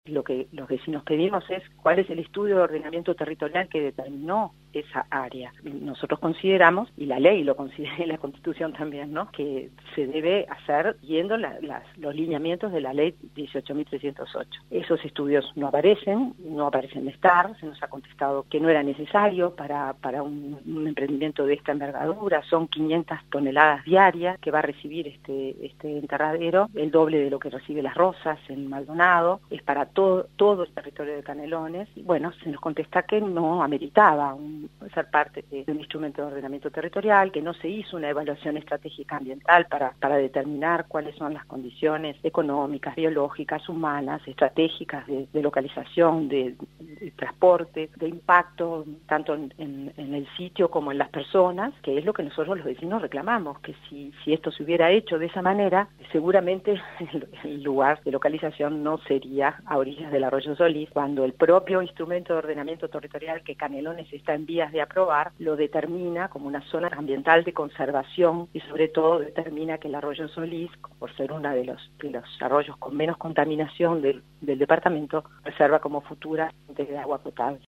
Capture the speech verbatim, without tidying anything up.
Lo que los vecinos pedimos es cuál es el estudio de ordenamiento territorial que determinó esa área. Nosotros consideramos, y la ley lo considera y la Constitución también, ¿no?, que se debe hacer viendo la, las, los lineamientos de la ley dieciocho mil trescientos ocho. Esos estudios no aparecen, no aparecen de estar, se nos ha contestado que no era necesario para, para un, un emprendimiento de esta envergadura. Son quinientas toneladas diarias que va a recibir este, este enterradero, el doble de lo que recibe Las Rosas en Maldonado, es para todo, todo el territorio de Canelones. Y bueno, se nos contesta que no ameritaba un, ser parte de, de un instrumento de ordenamiento territorial, que no se hizo una evaluación estratégica ambiental para, para determinar cuáles son las condiciones económicas, biológicas, humanas, estratégicas de, de localización, de, de transporte, de impacto, tanto en, en, en el sitio como en las personas, que es lo que nosotros los vecinos reclamamos, que si, si esto se hubiera hecho de esa manera, seguramente el, el lugar de localización no sería a orillas del arroyo Solís, cuando el propio instrumento de ordenamiento territorial que Canelones está en vías de aprobar, lo determina como una zona ambiental de conservación y sobre todo determina que el arroyo Solís, por ser uno de los, de los arroyos con menos contaminación del, del departamento, reserva como futura fuente de agua potable.